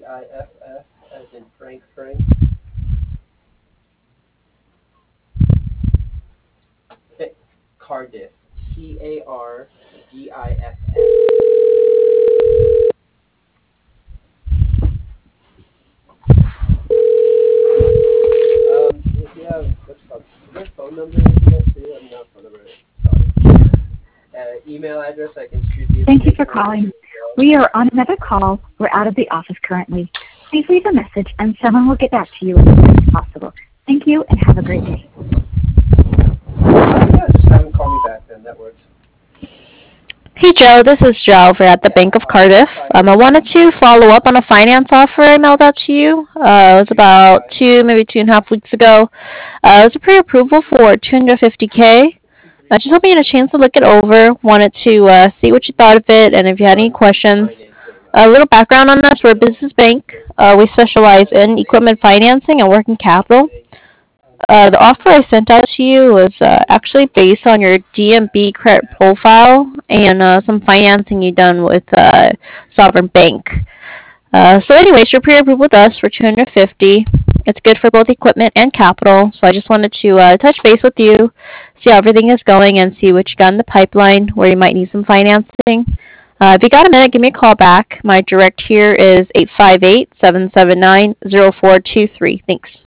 as in Frank, Cardiff, Cardiff. If you have, what's it called? Is there a phone number in that too? I'm not phone number. Sorry. Email address I can shoot the Thank you information for over to calling. as well. We are on another call. We're out of the office currently. Please leave a message and someone will get back to you as soon as possible. Thank you and have a great day. Yeah, just have them call me back then. That works. Hey Joe, this is Joe over at the Bank of Cardiff. I wanted to follow up on a finance offer I mailed out to you. It was about maybe 2.5 weeks ago. It was a pre-approval for 250K. I just hoping you had a chance to look it over. Wanted to see what you thought of it and if you had any questions. A little background on us: we're a business bank. We specialize in equipment financing and working capital. The offer I sent out to you was actually based on your DMB credit profile and some financing you've done with Sovereign Bank. So anyways, you're pre-approved with us for 250. It's good for both equipment and capital. So I just wanted to touch base with you, see how everything is going, and see what you got in the pipeline where you might need some financing. If you got a minute, give me a call back. My direct here is 858-779-0423. Thanks.